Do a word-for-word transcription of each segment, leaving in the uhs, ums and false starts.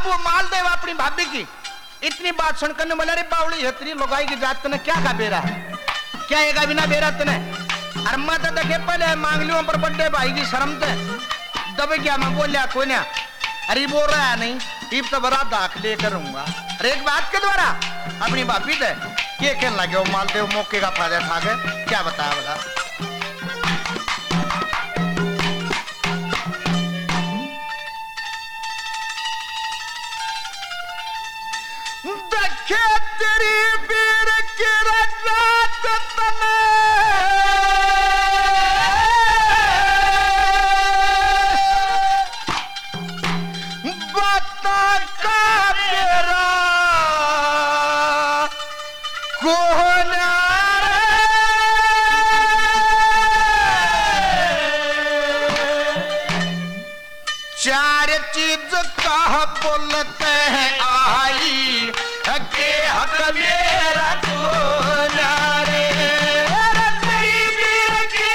अब वो माल देवा अपनी भाभी की इतनी बात सुनकर ने बोला रे बावली इतनी लोगाई की जात तने क्या का बेरा क्या एगा बिना बेरा तने अरे मैं तो देखे पहले मांग लियो पर बड्डे भाई की शर्म ते दबे क्या मैं बोलिया कोई ना अरे बोल रहा है नहीं टीप तो बड़ा दाखिले करूंगा अरे एक बात के द्वारा अपनी भाभी थे क्या कहने लगे वो माल देव मौके का फायदा उठा के क्या बताया बोला देखे तेरी बीर की रात तने बता का मेरा कौन चार चीज कहा बोलते हैं आई के हक मेरा कौन रे तेरी बीर की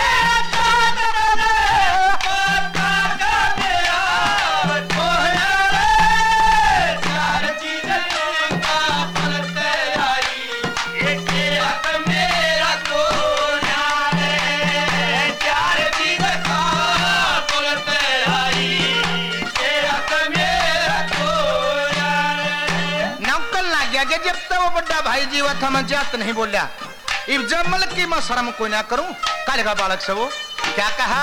जब तक वो बड़ा भाई जीवा था मैं जात नहीं बोलिया इब जमल की मैं शर्म कोई ना करूं काले का बालक से वो क्या कहा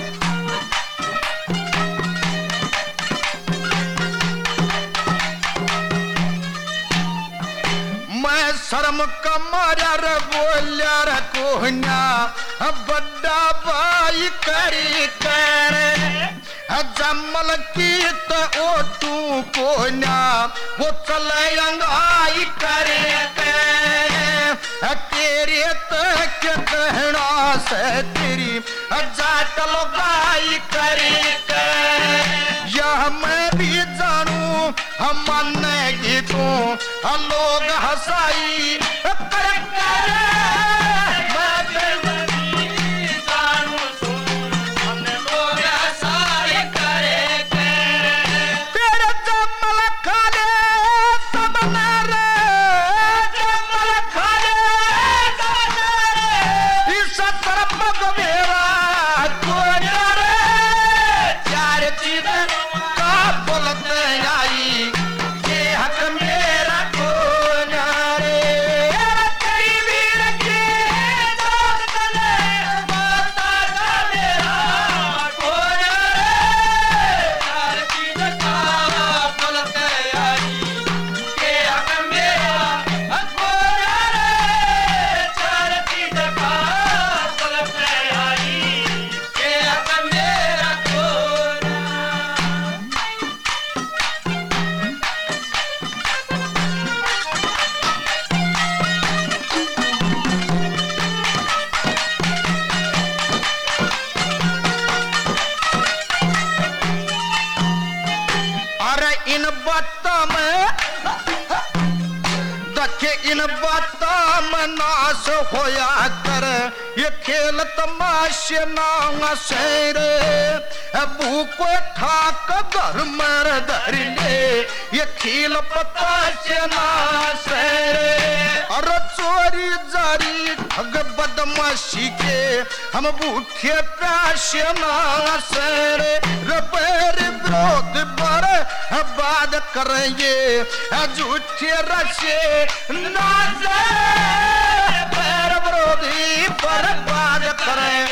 मैं शर्म का मारा रे बोलिया रे कोन्या बड़ा भाई करी करे जमल की तो ओ तू कोन्या वो चले अंगाई करे के तेरे तक कहना से तेरी जाट लोगाई करे के यह मैं भी जानू हम मानेगी तू लोग हंसाई कर करे इन बातों में देखे इन बातों में नाश होया कर ये खेल तमाशे ना शेरे भूख ठाक घर में धर ले ये खेल पताशे ना शेरे और चोरी जारी ठग बदमाशी के हम भूखे प्यासे ना शेरे रबर विरोध पर बात करेंगे झूठे रशे नाचे पैर विरोधी पर बात करें